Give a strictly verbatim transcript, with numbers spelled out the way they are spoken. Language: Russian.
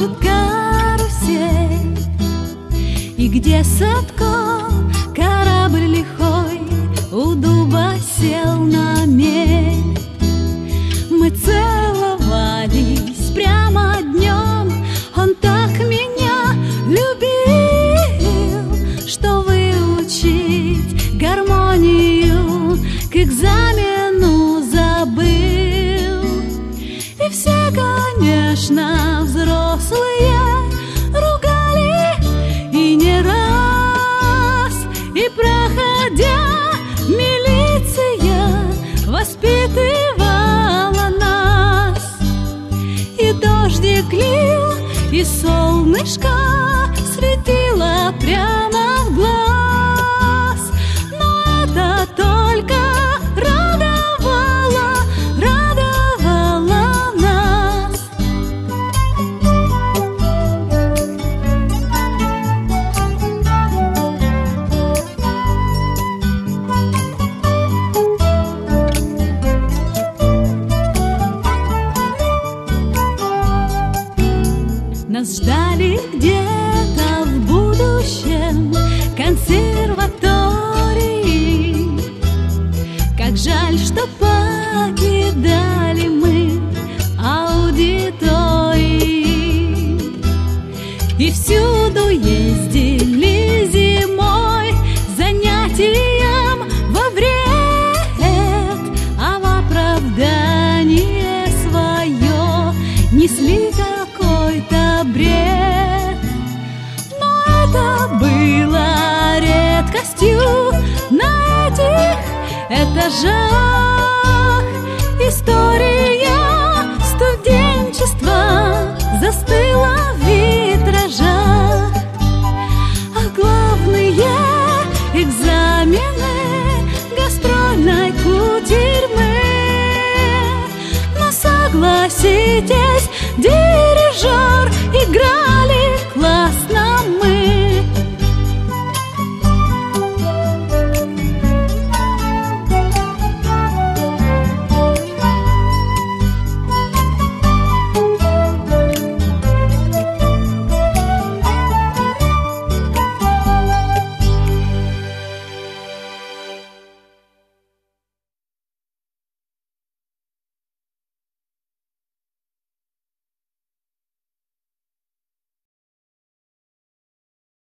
кружит карусель, и где Садко, корабль лихой, у дуба сел на мель. Мы целовались прямо днем, он так меня любил, что выучить гармонию к экзамену забыл. И все, конечно, взрослые ругали, и не раз, и проходя, милиция воспитывала нас. И дождик лил, и солнышко светило прямо в глаз, но это только радовало, радовало нас. Нас ждали где-то в будущем консерватории. Как жаль, что покидали мы аудитории. И всюду ездили зимой занятиям во вред, а в оправдание свое несли какой-то бред. Но это было редкостью на этих этажах. История студенчества застыла в витражах, а главные экзамены гастрольной кутерьмы. Но согласитесь, дирижер играли классно мы.